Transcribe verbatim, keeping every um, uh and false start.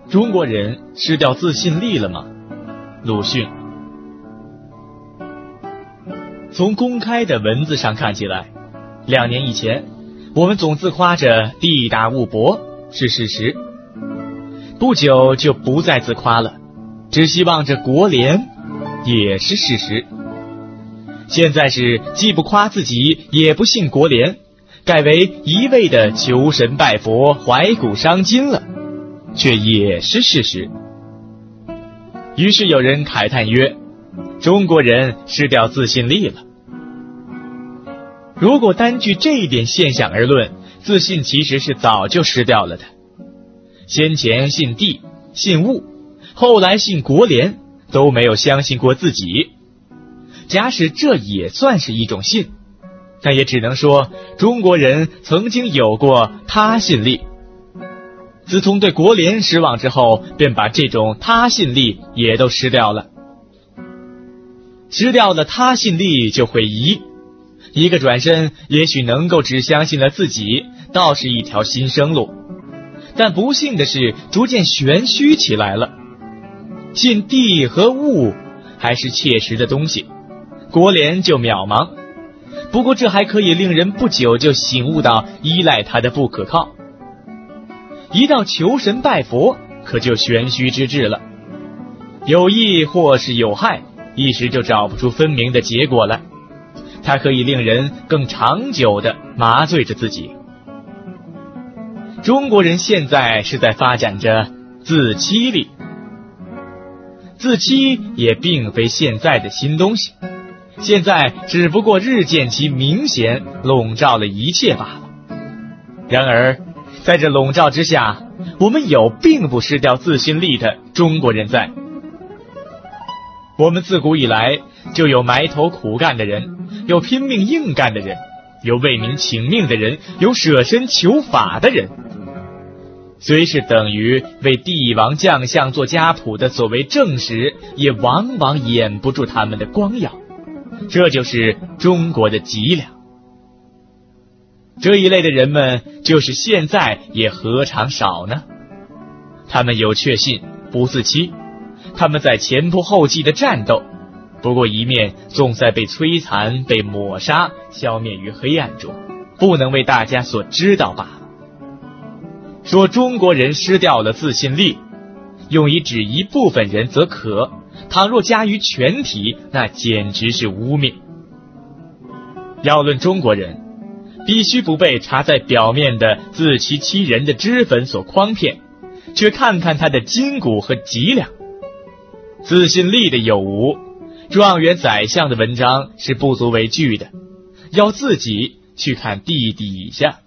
中国人失掉自信力了吗？鲁迅。从公开的文字上看起来，两年以前我们总自夸着地大物博是事实，不久就不再自夸了，只希望着国联也是事实。现在是既不夸自己也不信国联，改为一味的求神拜佛怀古伤今了，却也是事实。于是有人慨叹曰，中国人失掉自信力了。如果单据这一点现象而论，自信其实是早就失掉了的。先前信地信物，后来信国联，都没有相信过自己。假使这也算是一种信，那也只能说中国人曾经有过他信力。自从对国联失望之后，便把这种他信力也都失掉了。失掉了他信力就会疑，一个转身也许能够只相信了自己，倒是一条新生路。但不幸的是逐渐玄虚起来了。信地和物还是切实的东西，国联就渺茫。不过这还可以令人不久就醒悟到依赖它的不可靠。一到求神拜佛，可就玄虚之至了，有益或是有害，一时就找不出分明的结果来。它可以令人更长久地麻醉着自己。中国人现在是在发展着自欺力，自欺也并非现在的新东西，现在只不过日渐其明显，笼罩了一切罢了。然而在这笼罩之下，我们有并不失掉自信力的中国人在。我们自古以来就有埋头苦干的人，有拼命硬干的人，有为民请命的人，有舍身求法的人。虽是等于为帝王将相做家谱的所谓正史，也往往掩不住他们的光耀。这就是中国的脊梁。这一类的人们就是现在也何尝少呢？他们有确信，不自欺，他们在前仆后继的战斗，不过一面总在被摧残、被抹杀、消灭于黑暗中，不能为大家所知道罢了。说中国人失掉了自信力，用以指一部分人则可，倘若加于全体，那简直是污蔑。要论中国人，必须不被插在表面的自欺欺人的脂粉所诓骗，却看看他的筋骨和脊梁。自信力的有无，状元宰相的文章是不足为惧的，要自己去看地底下。